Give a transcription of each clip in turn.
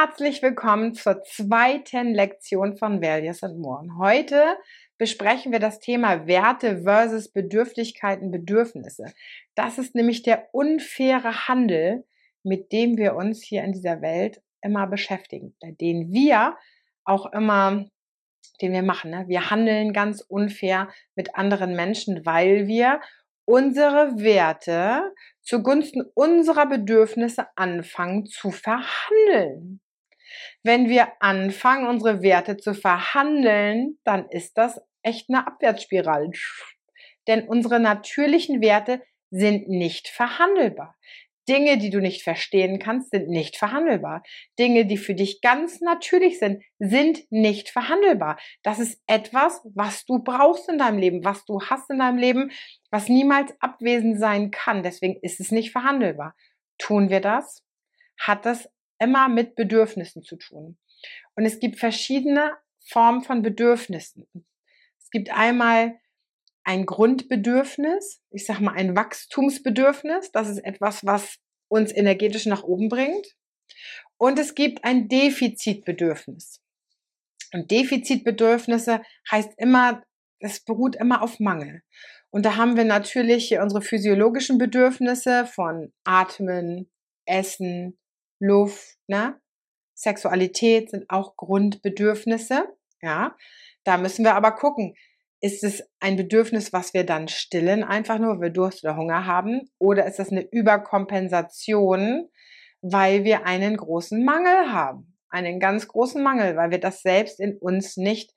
Herzlich willkommen zur zweiten Lektion von Values and More. Und heute besprechen wir das Thema Werte versus Bedürftigkeiten, Bedürfnisse. Das ist nämlich der unfaire Handel, mit dem wir uns hier in dieser Welt immer beschäftigen, den wir auch immer, den wir machen. Ne? Wir handeln ganz unfair mit anderen Menschen, weil wir unsere Werte zugunsten unserer Bedürfnisse anfangen zu verhandeln. Wenn wir anfangen, unsere Werte zu verhandeln, dann ist das echt eine Abwärtsspirale. Denn unsere natürlichen Werte sind nicht verhandelbar. Dinge, die du nicht verstehen kannst, sind nicht verhandelbar. Dinge, die für dich ganz natürlich sind, sind nicht verhandelbar. Das ist etwas, was du brauchst in deinem Leben, was du hast in deinem Leben, was niemals abwesend sein kann. Deswegen ist es nicht verhandelbar. Tun wir das? Hat das immer mit Bedürfnissen zu tun. Und es gibt verschiedene Formen von Bedürfnissen. Es gibt einmal ein Grundbedürfnis, ich sag mal ein Wachstumsbedürfnis, das ist etwas, was uns energetisch nach oben bringt. Und es gibt ein Defizitbedürfnis. Und Defizitbedürfnisse heißt immer, es beruht immer auf Mangel. Und da haben wir natürlich unsere physiologischen Bedürfnisse von Atmen, Essen, Luft, ne? Sexualität sind auch Grundbedürfnisse, ja. Da müssen wir aber gucken, ist es ein Bedürfnis, was wir dann stillen, einfach nur, weil wir Durst oder Hunger haben, oder ist das eine Überkompensation, weil wir einen großen Mangel haben, einen ganz großen Mangel, weil wir das selbst in uns nicht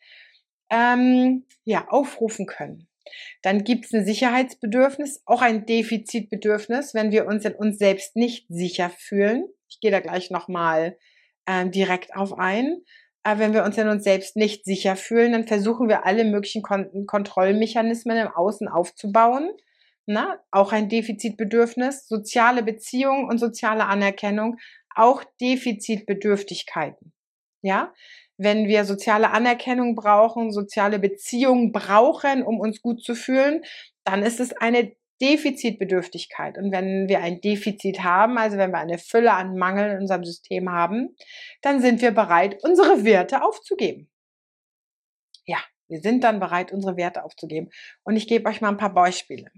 aufrufen können. Dann gibt es ein Sicherheitsbedürfnis, auch ein Defizitbedürfnis, wenn wir uns in uns selbst nicht sicher fühlen. Ich gehe da gleich nochmal direkt auf ein. Wenn wir uns in uns selbst nicht sicher fühlen, dann versuchen wir alle möglichen Kontrollmechanismen im Außen aufzubauen. Na, auch ein Defizitbedürfnis, soziale Beziehungen und soziale Anerkennung, auch Defizitbedürftigkeiten. Ja, wenn wir soziale Anerkennung brauchen, soziale Beziehungen brauchen, um uns gut zu fühlen, dann ist es eine Defizitbedürftigkeit. Und wenn wir ein Defizit haben, also wenn wir eine Fülle an Mangel in unserem System haben, dann sind wir bereit, unsere Werte aufzugeben. Ja, wir sind dann bereit, unsere Werte aufzugeben. Und ich gebe euch mal ein paar Beispiele.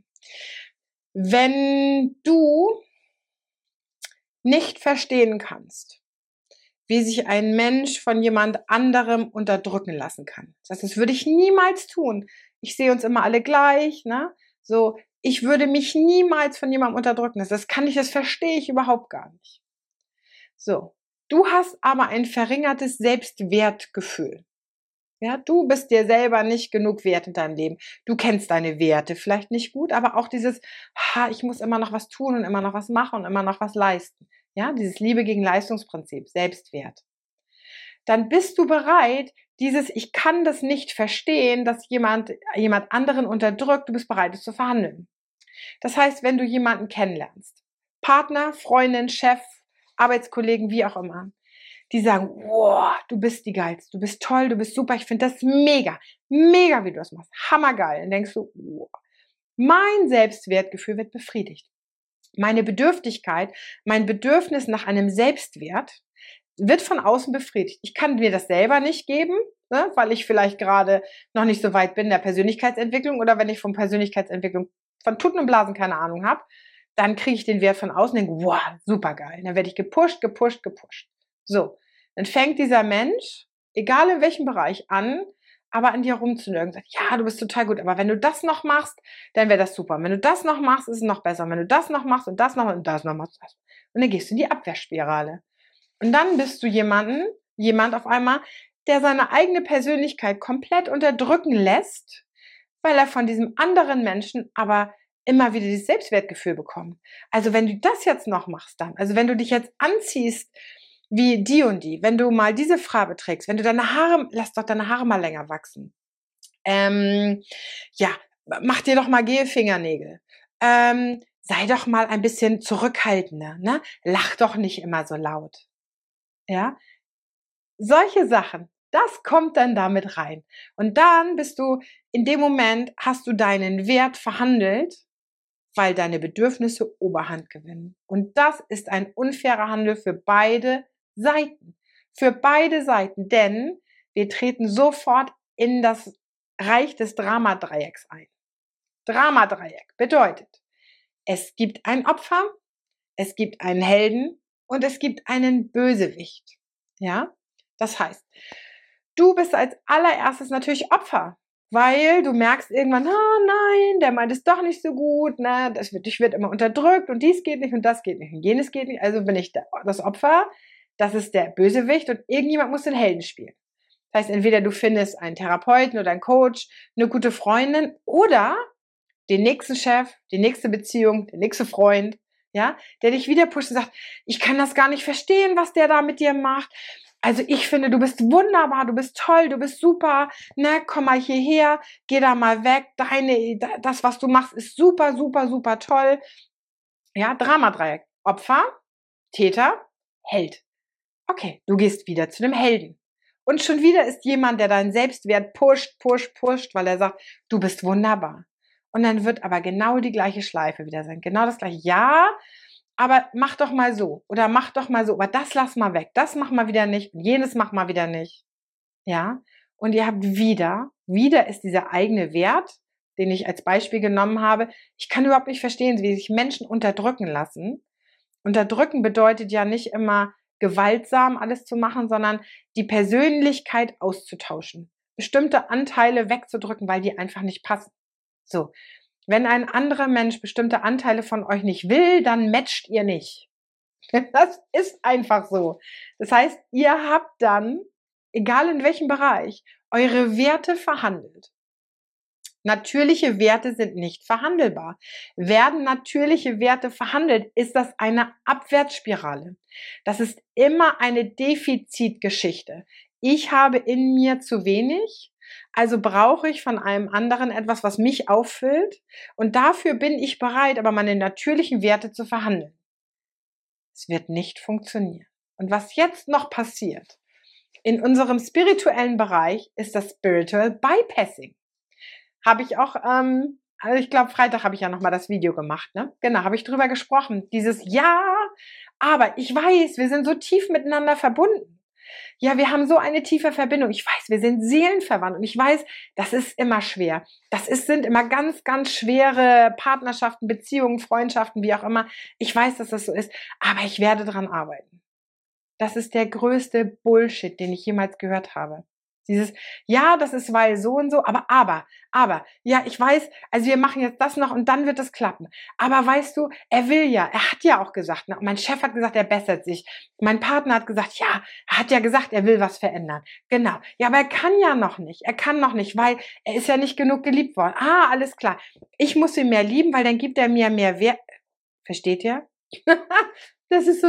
Wenn du nicht verstehen kannst, wie sich ein Mensch von jemand anderem unterdrücken lassen kann. Das würde ich niemals tun. Ich sehe uns immer alle gleich, ne? So, ich würde mich niemals von jemandem unterdrücken lassen. Das verstehe ich überhaupt gar nicht. So, du hast aber ein verringertes Selbstwertgefühl. Ja, du bist dir selber nicht genug wert in deinem Leben. Du kennst deine Werte vielleicht nicht gut, aber auch dieses, ich muss immer noch was tun und immer noch was machen und immer noch was leisten. Ja, dieses Liebe gegen Leistungsprinzip, Selbstwert. Dann bist du bereit, ich kann das nicht verstehen, dass jemand anderen unterdrückt, du bist bereit, es zu verhandeln. Das heißt, wenn du jemanden kennenlernst, Partner, Freundin, Chef, Arbeitskollegen, wie auch immer, die sagen, wow, du bist die Geilste, du bist toll, du bist super, ich finde das mega, mega, wie du das machst, hammergeil. Dann denkst du, wow, mein Selbstwertgefühl wird befriedigt. Meine Bedürftigkeit, mein Bedürfnis nach einem Selbstwert wird von außen befriedigt. Ich kann mir das selber nicht geben, ne, weil ich vielleicht gerade noch nicht so weit bin in der Persönlichkeitsentwicklung oder wenn ich von Persönlichkeitsentwicklung von Tuten und Blasen keine Ahnung habe, dann kriege ich den Wert von außen und denke, wow, super geil. Dann werde ich gepusht. So, dann fängt dieser Mensch, egal in welchem Bereich, an, aber an dir rumzunörgeln. Sagt, ja, du bist total gut, aber wenn du das noch machst, dann wäre das super. Und wenn du das noch machst, ist es noch besser. Und wenn du das noch machst und das noch und das noch machst, und dann gehst du in die Abwehrspirale. Und dann bist du jemand auf einmal, der seine eigene Persönlichkeit komplett unterdrücken lässt, weil er von diesem anderen Menschen aber immer wieder dieses Selbstwertgefühl bekommt. Also wenn du das jetzt noch machst dann, also wenn du dich jetzt anziehst wie die und die, wenn du mal diese Farbe trägst, wenn du lass doch deine Haare mal länger wachsen. Mach dir doch mal Gel-Fingernägel. Sei doch mal ein bisschen zurückhaltender, ne? Lach doch nicht immer so laut. Ja? Solche Sachen, das kommt dann damit rein. Und dann in dem Moment hast du deinen Wert verhandelt, weil deine Bedürfnisse Oberhand gewinnen. Und das ist ein unfairer Handel für beide Seiten. Für beide Seiten, denn wir treten sofort in das Reich des Dramadreiecks ein. Dramadreieck bedeutet, es gibt ein Opfer, es gibt einen Helden und es gibt einen Bösewicht. Ja? Das heißt, du bist als allererstes natürlich Opfer, weil du merkst irgendwann, oh nein, der meint es doch nicht so gut, ne? Ich wird immer unterdrückt und dies geht nicht und das geht nicht und jenes geht nicht. Also bin ich das Opfer, das ist der Bösewicht und irgendjemand muss den Helden spielen. Das heißt, entweder du findest einen Therapeuten oder einen Coach, eine gute Freundin oder den nächsten Chef, die nächste Beziehung, der nächste Freund, ja, der dich wieder pusht und sagt, ich kann das gar nicht verstehen, was der da mit dir macht. Also ich finde, du bist wunderbar, du bist toll, du bist super, ne, komm mal hierher, geh da mal weg, das, was du machst, ist super, super, super toll. Ja, Dramadreieck. Opfer, Täter, Held. Okay, du gehst wieder zu dem Helden. Und schon wieder ist jemand, der deinen Selbstwert pusht, weil er sagt, du bist wunderbar. Und dann wird aber genau die gleiche Schleife wieder sein. Genau das gleiche. Ja, aber mach doch mal so. Oder mach doch mal so. Aber das lass mal weg. Das mach mal wieder nicht. Und jenes mach mal wieder nicht. Ja. Und ihr habt wieder ist dieser eigene Wert, den ich als Beispiel genommen habe. Ich kann überhaupt nicht verstehen, wie sich Menschen unterdrücken lassen. Unterdrücken bedeutet ja nicht immer gewaltsam alles zu machen, sondern die Persönlichkeit auszutauschen. Bestimmte Anteile wegzudrücken, weil die einfach nicht passen. So. Wenn ein anderer Mensch bestimmte Anteile von euch nicht will, dann matcht ihr nicht. Das ist einfach so. Das heißt, ihr habt dann, egal in welchem Bereich, eure Werte verhandelt. Natürliche Werte sind nicht verhandelbar. Werden natürliche Werte verhandelt, ist das eine Abwärtsspirale. Das ist immer eine Defizitgeschichte. Ich habe in mir zu wenig, also brauche ich von einem anderen etwas, was mich auffüllt. Und dafür bin ich bereit, aber meine natürlichen Werte zu verhandeln. Es wird nicht funktionieren. Und was jetzt noch passiert, in unserem spirituellen Bereich, ist das Spiritual Bypassing. Habe ich auch, also ich glaube, Freitag habe ich ja nochmal das Video gemacht, ne? Genau, habe ich drüber gesprochen. Dieses Ja, aber ich weiß, wir sind so tief miteinander verbunden. Ja, wir haben so eine tiefe Verbindung. Ich weiß, wir sind seelenverwandt und ich weiß, das ist immer schwer. Sind immer ganz, ganz schwere Partnerschaften, Beziehungen, Freundschaften, wie auch immer. Ich weiß, dass das so ist, aber ich werde dran arbeiten. Das ist der größte Bullshit, den ich jemals gehört habe. Dieses, ja, das ist weil so und so, aber, ja, ich weiß, also wir machen jetzt das noch und dann wird es klappen. Aber weißt du, er will ja, er hat ja auch gesagt, ne, mein Chef hat gesagt, er bessert sich. Mein Partner hat gesagt, ja, er hat ja gesagt, er will was verändern. Genau. Ja, aber er kann noch nicht, weil er ist ja nicht genug geliebt worden. Ah, alles klar. Ich muss ihn mehr lieben, weil dann gibt er mir mehr Wert. Versteht ihr? Das ist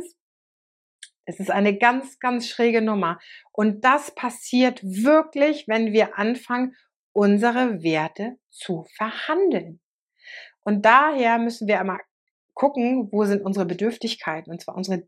es ist eine ganz, ganz schräge Nummer. Und das passiert wirklich, wenn wir anfangen, unsere Werte zu verhandeln. Und daher müssen wir einmal gucken, wo sind unsere Bedürftigkeiten, und zwar unsere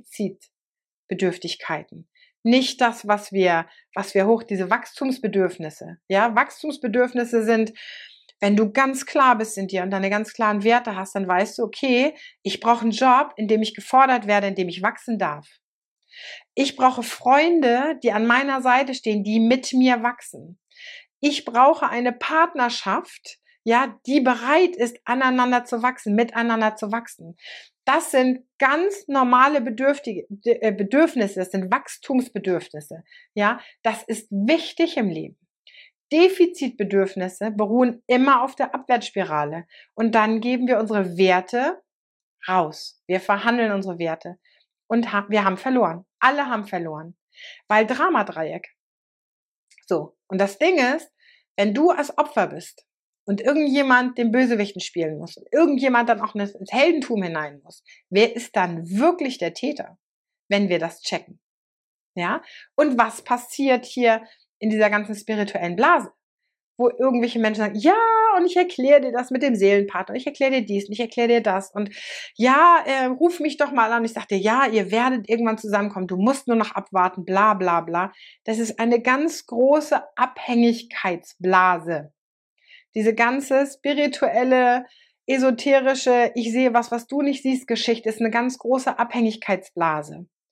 Defizitbedürftigkeiten. Nicht das, was wir diese Wachstumsbedürfnisse. Ja, Wachstumsbedürfnisse sind, wenn du ganz klar bist in dir und deine ganz klaren Werte hast, dann weißt du, okay, ich brauche einen Job, in dem ich gefordert werde, in dem ich wachsen darf. Ich brauche Freunde, die an meiner Seite stehen, die mit mir wachsen. Ich brauche eine Partnerschaft, ja, die bereit ist, aneinander zu wachsen, miteinander zu wachsen. Das sind ganz normale Bedürfnisse, das sind Wachstumsbedürfnisse, ja. Das ist wichtig im Leben. Defizitbedürfnisse beruhen immer auf der Abwärtsspirale und dann geben wir unsere Werte raus. Wir verhandeln unsere Werte. Und wir haben verloren. Alle haben verloren. Weil Dramadreieck. So. Und das Ding ist, wenn du als Opfer bist und irgendjemand den Bösewichten spielen muss und irgendjemand dann auch ins Heldentum hinein muss, wer ist dann wirklich der Täter, wenn wir das checken? Ja? Und was passiert hier in dieser ganzen spirituellen Blase? Wo irgendwelche Menschen sagen, ja, und ich erkläre dir das mit dem Seelenpartner, ich erkläre dir dies und ich erkläre dir das und ja, ruf mich doch mal an und ich sage dir, ja, ihr werdet irgendwann zusammenkommen, du musst nur noch abwarten, bla bla bla. Das ist eine ganz große Abhängigkeitsblase. Diese ganze spirituelle, esoterische, ich sehe was du nicht siehst, Geschichte ist eine ganz große Abhängigkeitsblase.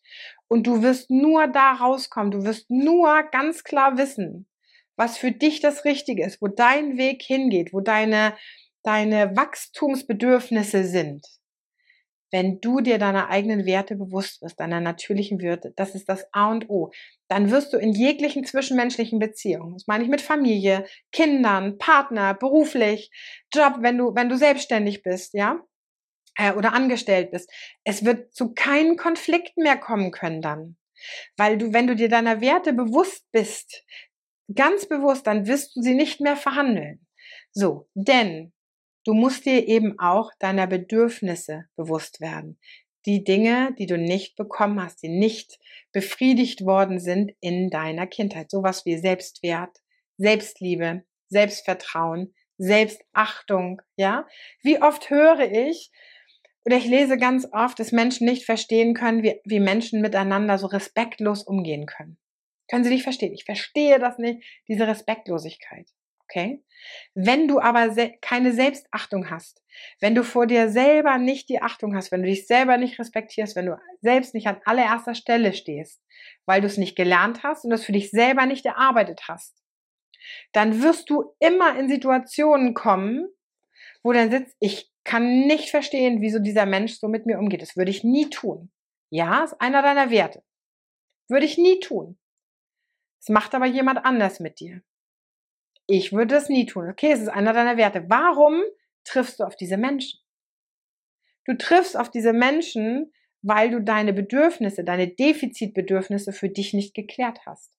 Und du wirst nur da rauskommen. Du wirst nur ganz klar wissen, was für dich das Richtige ist, wo dein Weg hingeht, wo deine Wachstumsbedürfnisse sind. Wenn du dir deiner eigenen Werte bewusst wirst, deiner natürlichen Werte, das ist das A und O, dann wirst du in jeglichen zwischenmenschlichen Beziehungen, das meine ich mit Familie, Kindern, Partner, beruflich, Job, wenn du selbstständig bist, ja, oder angestellt bist, es wird zu keinen Konflikten mehr kommen können dann. Weil du, wenn du dir deiner Werte bewusst bist, ganz bewusst, dann wirst du sie nicht mehr verhandeln. So, denn du musst dir eben auch deiner Bedürfnisse bewusst werden. Die Dinge, die du nicht bekommen hast, die nicht befriedigt worden sind in deiner Kindheit. Sowas wie Selbstwert, Selbstliebe, Selbstvertrauen, Selbstachtung, ja? Wie oft höre ich oder ich lese ganz oft, dass Menschen nicht verstehen können, wie Menschen miteinander so respektlos umgehen können. Können sie nicht verstehen. Ich verstehe das nicht, diese Respektlosigkeit. Okay? Wenn du aber keine Selbstachtung hast, wenn du vor dir selber nicht die Achtung hast, wenn du dich selber nicht respektierst, wenn du selbst nicht an allererster Stelle stehst, weil du es nicht gelernt hast und das für dich selber nicht erarbeitet hast, dann wirst du immer in Situationen kommen, wo dann sitzt, ich kann nicht verstehen, wieso dieser Mensch so mit mir umgeht. Das würde ich nie tun. Ja, ist einer deiner Werte. Würde ich nie tun. Das macht aber jemand anders mit dir. Ich würde das nie tun. Okay, es ist einer deiner Werte. Warum triffst du auf diese Menschen? Du triffst auf diese Menschen, weil du deine Bedürfnisse, deine Defizitbedürfnisse für dich nicht geklärt hast.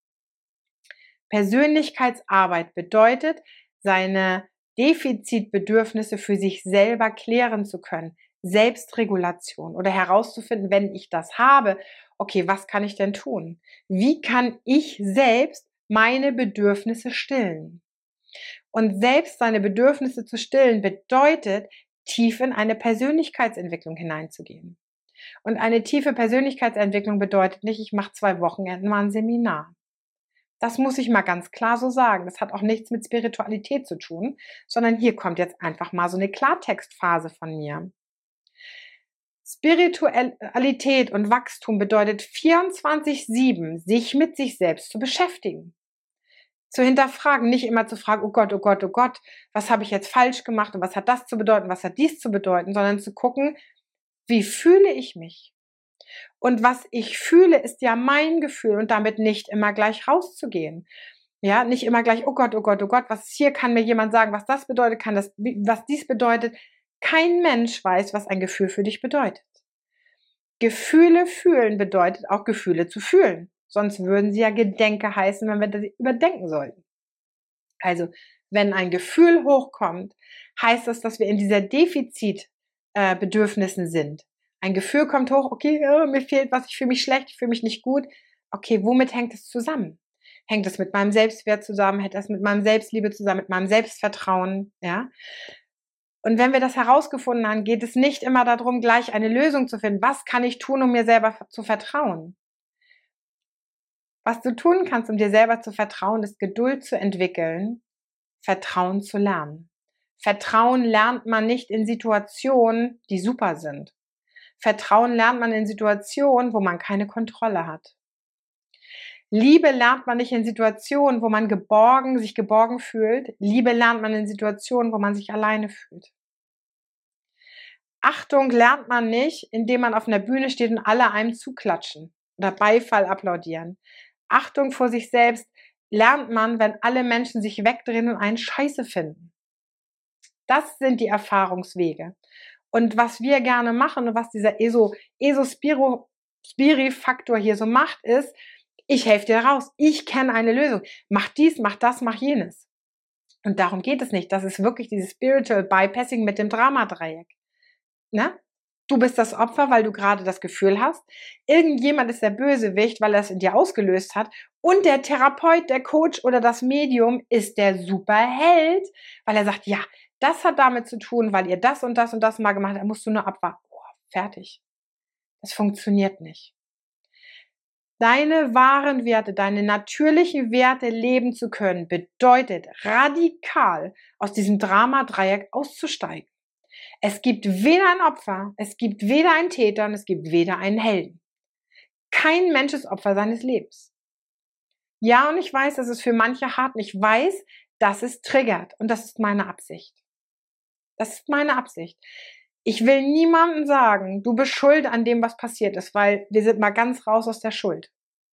Persönlichkeitsarbeit bedeutet, seine Defizitbedürfnisse für sich selber klären zu können. Selbstregulation oder herauszufinden, wenn ich das habe, okay, was kann ich denn tun? Wie kann ich selbst meine Bedürfnisse stillen? Und selbst seine Bedürfnisse zu stillen bedeutet, tief in eine Persönlichkeitsentwicklung hineinzugehen. Und eine tiefe Persönlichkeitsentwicklung bedeutet nicht, ich mache 2 Wochenenden mal ein Seminar. Das muss ich mal ganz klar so sagen. Das hat auch nichts mit Spiritualität zu tun, sondern hier kommt jetzt einfach mal so eine Klartextphase von mir. Spiritualität und Wachstum bedeutet 24/7 sich mit sich selbst zu beschäftigen. Zu hinterfragen, nicht immer zu fragen, oh Gott, oh Gott, oh Gott, was habe ich jetzt falsch gemacht und was hat das zu bedeuten, was hat dies zu bedeuten, sondern zu gucken, wie fühle ich mich? Und was ich fühle, ist ja mein Gefühl und damit nicht immer gleich rauszugehen. Ja, nicht immer gleich, oh Gott, oh Gott, oh Gott, was hier kann mir jemand sagen, was das bedeutet, was dies bedeutet. Kein Mensch weiß, was ein Gefühl für dich bedeutet. Gefühle fühlen bedeutet auch Gefühle zu fühlen. Sonst würden sie ja Gedenke heißen, wenn wir das überdenken sollten. Also, wenn ein Gefühl hochkommt, heißt das, dass wir in dieser Defizitbedürfnissen sind. Ein Gefühl kommt hoch, okay, mir fehlt was, ich fühle mich schlecht, ich fühle mich nicht gut. Okay, womit hängt es zusammen? Hängt es mit meinem Selbstwert zusammen? Hängt das mit meinem Selbstliebe zusammen, mit meinem Selbstvertrauen? Ja? Und wenn wir das herausgefunden haben, geht es nicht immer darum, gleich eine Lösung zu finden. Was kann ich tun, um mir selber zu vertrauen? Was du tun kannst, um dir selber zu vertrauen, ist Geduld zu entwickeln, Vertrauen zu lernen. Vertrauen lernt man nicht in Situationen, die super sind. Vertrauen lernt man in Situationen, wo man keine Kontrolle hat. Liebe lernt man nicht in Situationen, wo man sich geborgen fühlt. Liebe lernt man in Situationen, wo man sich alleine fühlt. Achtung lernt man nicht, indem man auf einer Bühne steht und alle einem zuklatschen oder Beifall applaudieren. Achtung vor sich selbst lernt man, wenn alle Menschen sich wegdrehen und einen Scheiße finden. Das sind die Erfahrungswege. Und was wir gerne machen und was dieser Spiri-Faktor hier so macht, ist, ich helfe dir raus. Ich kenne eine Lösung. Mach dies, mach das, mach jenes. Und darum geht es nicht. Das ist wirklich dieses Spiritual Bypassing mit dem Dramadreieck. Ne? Du bist das Opfer, weil du gerade das Gefühl hast, irgendjemand ist der Bösewicht, weil er es in dir ausgelöst hat. Und der Therapeut, der Coach oder das Medium ist der Superheld, weil er sagt, ja, das hat damit zu tun, weil ihr das und das und das mal gemacht habt, da musst du nur abwarten. Oh, fertig. Das funktioniert nicht. Deine wahren Werte, deine natürlichen Werte leben zu können, bedeutet radikal aus diesem Dramadreieck auszusteigen. Es gibt weder ein Opfer, es gibt weder einen Täter und es gibt weder einen Helden. Kein Mensch ist Opfer seines Lebens. Ja, und ich weiß, das ist für manche hart und ich weiß, dass es triggert und das ist meine Absicht. Das ist meine Absicht. Ich will niemandem sagen, du bist schuld an dem, was passiert ist, weil wir sind mal ganz raus aus der Schuld.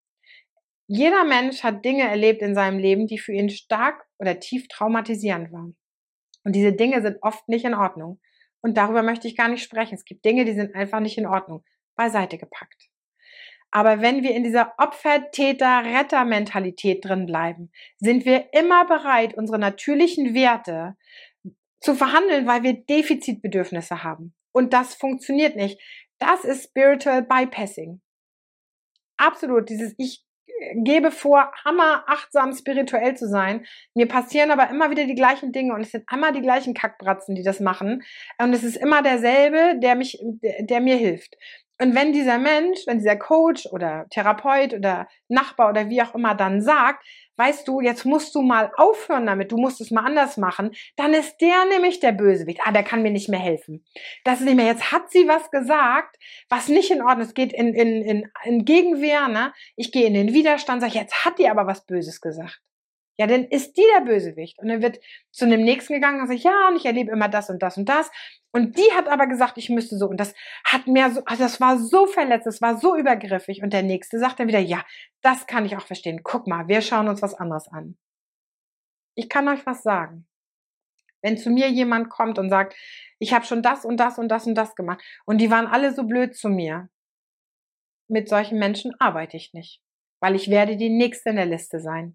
Jeder Mensch hat Dinge erlebt in seinem Leben, die für ihn stark oder tief traumatisierend waren. Und diese Dinge sind oft nicht in Ordnung. Und darüber möchte ich gar nicht sprechen. Es gibt Dinge, die sind einfach nicht in Ordnung. Beiseite gepackt. Aber wenn wir in dieser Opfer-Täter-Retter-Mentalität drin bleiben, sind wir immer bereit, unsere natürlichen Werte zu verhandeln, weil wir Defizitbedürfnisse haben. Und das funktioniert nicht. Das ist Spiritual Bypassing. Absolut. Ich gebe vor, hammerachtsam spirituell zu sein. Mir passieren aber immer wieder die gleichen Dinge und es sind immer die gleichen Kackbratzen, die das machen. Und es ist immer derselbe, der mir hilft. Und wenn dieser Mensch, wenn dieser Coach oder Therapeut oder Nachbar oder wie auch immer dann sagt, weißt du, jetzt musst du mal aufhören damit, du musst es mal anders machen, dann ist der nämlich der Bösewicht. Der kann mir nicht mehr helfen. Das ist nicht mehr, jetzt hat sie was gesagt, was nicht in Ordnung ist. Es geht in Gegenwehr, ne? Ich gehe in den Widerstand, sage, jetzt hat die aber was Böses gesagt. Ja, dann ist die der Bösewicht. Und dann wird zu dem Nächsten gegangen und sagt, ja, und ich erlebe immer das und das und das. Und die hat aber gesagt, ich müsste so. Und das hat mir so, also das war so verletzt, das war so übergriffig. Und der Nächste sagt dann wieder, ja, das kann ich auch verstehen. Guck mal, wir schauen uns was anderes an. Ich kann euch was sagen. Wenn zu mir jemand kommt und sagt, ich habe schon das und das und das und das gemacht und die waren alle so blöd zu mir, mit solchen Menschen arbeite ich nicht, weil ich werde die Nächste in der Liste sein.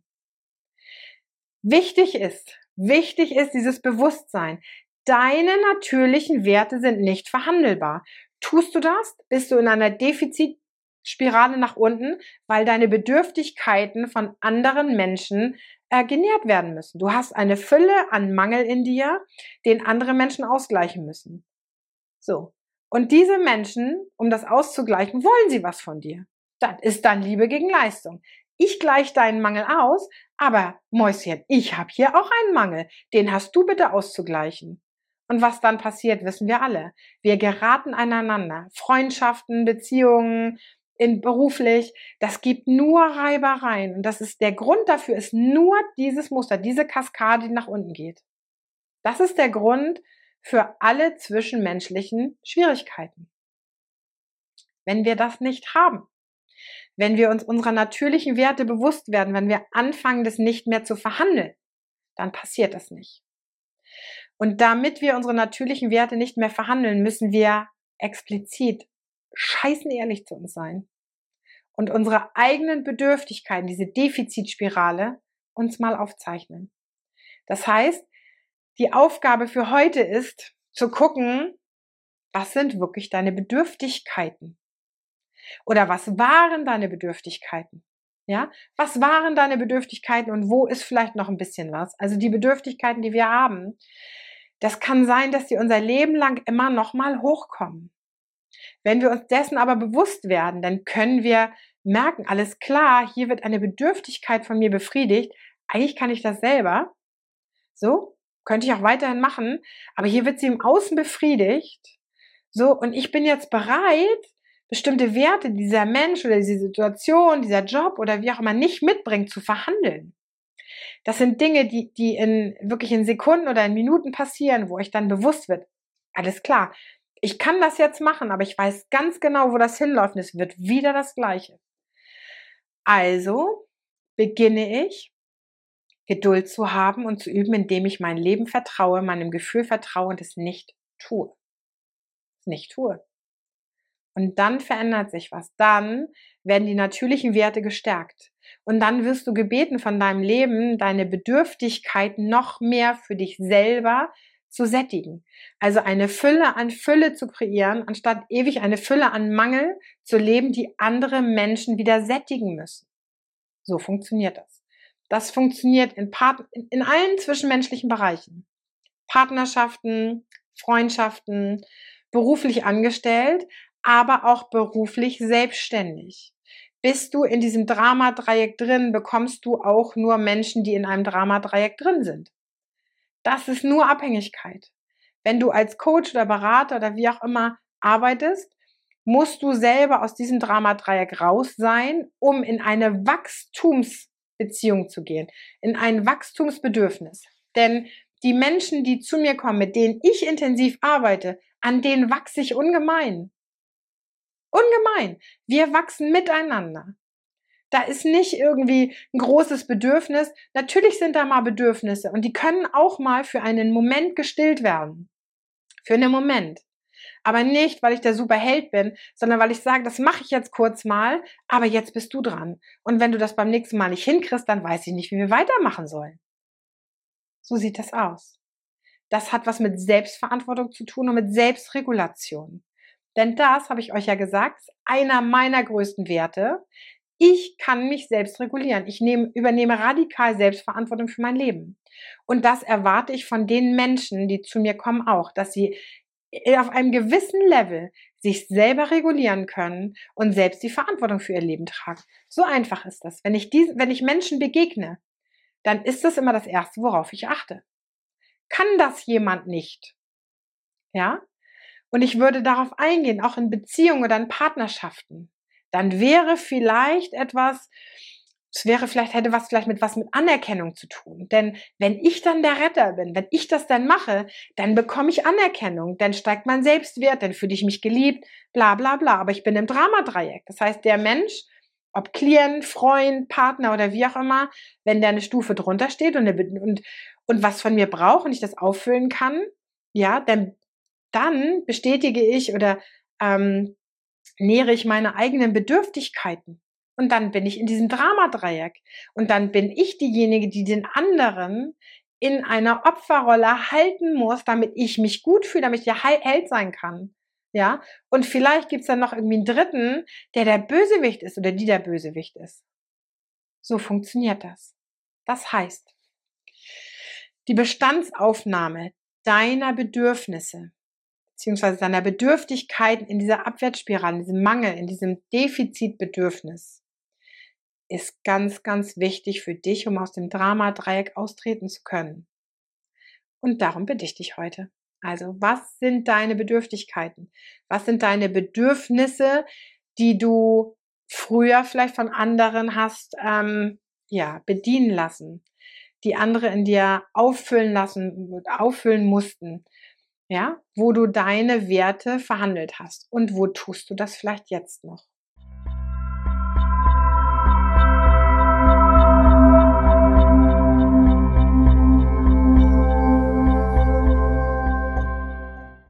Wichtig ist dieses Bewusstsein. Deine natürlichen Werte sind nicht verhandelbar. Tust du das, bist du in einer Defizitspirale nach unten, weil deine Bedürftigkeiten von anderen Menschen genährt werden müssen. Du hast eine Fülle an Mangel in dir, den andere Menschen ausgleichen müssen. So. Und diese Menschen, um das auszugleichen, wollen sie was von dir. Das ist dann Liebe gegen Leistung. Ich gleiche deinen Mangel aus, aber Mäuschen, ich habe hier auch einen Mangel. Den hast du bitte auszugleichen. Und was dann passiert, wissen wir alle. Wir geraten aneinander. Freundschaften, Beziehungen, beruflich, das gibt nur Reibereien. Und das ist der Grund dafür, ist nur dieses Muster, diese Kaskade, die nach unten geht. Das ist der Grund für alle zwischenmenschlichen Schwierigkeiten. Wenn wir das nicht haben, wenn wir uns unserer natürlichen Werte bewusst werden, wenn wir anfangen, das nicht mehr zu verhandeln, dann passiert das nicht. Und damit wir unsere natürlichen Werte nicht mehr verhandeln, müssen wir explizit scheißen ehrlich zu uns sein und unsere eigenen Bedürftigkeiten, diese Defizitspirale, uns mal aufzeichnen. Das heißt, die Aufgabe für heute ist, zu gucken, was sind wirklich deine Bedürftigkeiten? Oder was waren deine Bedürftigkeiten? Ja, was waren deine Bedürftigkeiten und wo ist vielleicht noch ein bisschen was? Also die Bedürftigkeiten, die wir haben, das kann sein, dass die unser Leben lang immer noch mal hochkommen. Wenn wir uns dessen aber bewusst werden, dann können wir merken, alles klar, hier wird eine Bedürftigkeit von mir befriedigt. Eigentlich kann ich das selber. So, könnte ich auch weiterhin machen, aber hier wird sie im Außen befriedigt. So, und ich bin jetzt bereit, bestimmte Werte, die dieser Mensch oder diese Situation, dieser Job oder wie auch immer nicht mitbringt, zu verhandeln. Das sind Dinge, die wirklich in Sekunden oder in Minuten passieren, wo euch dann bewusst wird, alles klar, ich kann das jetzt machen, aber ich weiß ganz genau, wo das hinläuft und es wird wieder das Gleiche. Also beginne ich, Geduld zu haben und zu üben, indem ich mein Leben vertraue, meinem Gefühl vertraue und es nicht tue. Nicht tue. Und dann verändert sich was. Dann werden die natürlichen Werte gestärkt. Und dann wirst du gebeten von deinem Leben, deine Bedürftigkeiten noch mehr für dich selber zu sättigen. Also eine Fülle an Fülle zu kreieren, anstatt ewig eine Fülle an Mangel zu leben, die andere Menschen wieder sättigen müssen. So funktioniert das. Das funktioniert in allen zwischenmenschlichen Bereichen. Partnerschaften, Freundschaften, beruflich angestellt, aber auch beruflich selbstständig. Bist du in diesem Dramadreieck drin, bekommst du auch nur Menschen, die in einem Dramadreieck drin sind. Das ist nur Abhängigkeit. Wenn du als Coach oder Berater oder wie auch immer arbeitest, musst du selber aus diesem Dramadreieck raus sein, um in eine Wachstumsbeziehung zu gehen, in ein Wachstumsbedürfnis. Denn die Menschen, die zu mir kommen, mit denen ich intensiv arbeite, an denen wachse ich ungemein. Ungemein. Wir wachsen miteinander. Da ist nicht irgendwie ein großes Bedürfnis. Natürlich sind da mal Bedürfnisse und die können auch mal für einen Moment gestillt werden. Für einen Moment. Aber nicht, weil ich der Superheld bin, sondern weil ich sage, das mache ich jetzt kurz mal, aber jetzt bist du dran. Und wenn du das beim nächsten Mal nicht hinkriegst, dann weiß ich nicht, wie wir weitermachen sollen. So sieht das aus. Das hat was mit Selbstverantwortung zu tun und mit Selbstregulation. Denn das, habe ich euch ja gesagt, ist einer meiner größten Werte. Ich kann mich selbst regulieren. Ich übernehme radikal Selbstverantwortung für mein Leben. Und das erwarte ich von den Menschen, die zu mir kommen, auch, dass sie auf einem gewissen Level sich selber regulieren können und selbst die Verantwortung für ihr Leben tragen. So einfach ist das. Wenn ich Menschen begegne, dann ist das immer das Erste, worauf ich achte. Kann das jemand nicht? Ja? Und ich würde darauf eingehen, auch in Beziehungen oder in Partnerschaften. Dann wäre vielleicht hätte was vielleicht mit Anerkennung zu tun. Denn wenn ich dann der Retter bin, wenn ich das dann mache, dann bekomme ich Anerkennung, dann steigt mein Selbstwert, dann fühle ich mich geliebt, bla bla bla. Aber ich bin im Dramadreieck. Das heißt, der Mensch, ob Klient, Freund, Partner oder wie auch immer, wenn der eine Stufe drunter steht und was von mir braucht und ich das auffüllen kann, ja, dann bestätige ich oder nähere ich meine eigenen Bedürftigkeiten. Und dann bin ich in diesem Dramadreieck. Und dann bin ich diejenige, die den anderen in einer Opferrolle halten muss, damit ich mich gut fühle, damit ich der Held sein kann. Ja? Und vielleicht gibt's dann noch irgendwie einen Dritten, der Bösewicht ist oder die der Bösewicht ist. So funktioniert das. Das heißt, die Bestandsaufnahme deiner Bedürfnisse beziehungsweise deiner Bedürftigkeiten in dieser Abwärtsspirale, in diesem Mangel, in diesem Defizitbedürfnis, ist ganz, ganz wichtig für dich, um aus dem Dramadreieck austreten zu können. Und darum bitte ich dich heute. Also, was sind deine Bedürftigkeiten? Was sind deine Bedürfnisse, die du früher vielleicht von anderen hast, bedienen lassen, die andere in dir auffüllen mussten? Ja, wo du deine Werte verhandelt hast und wo tust du das vielleicht jetzt noch?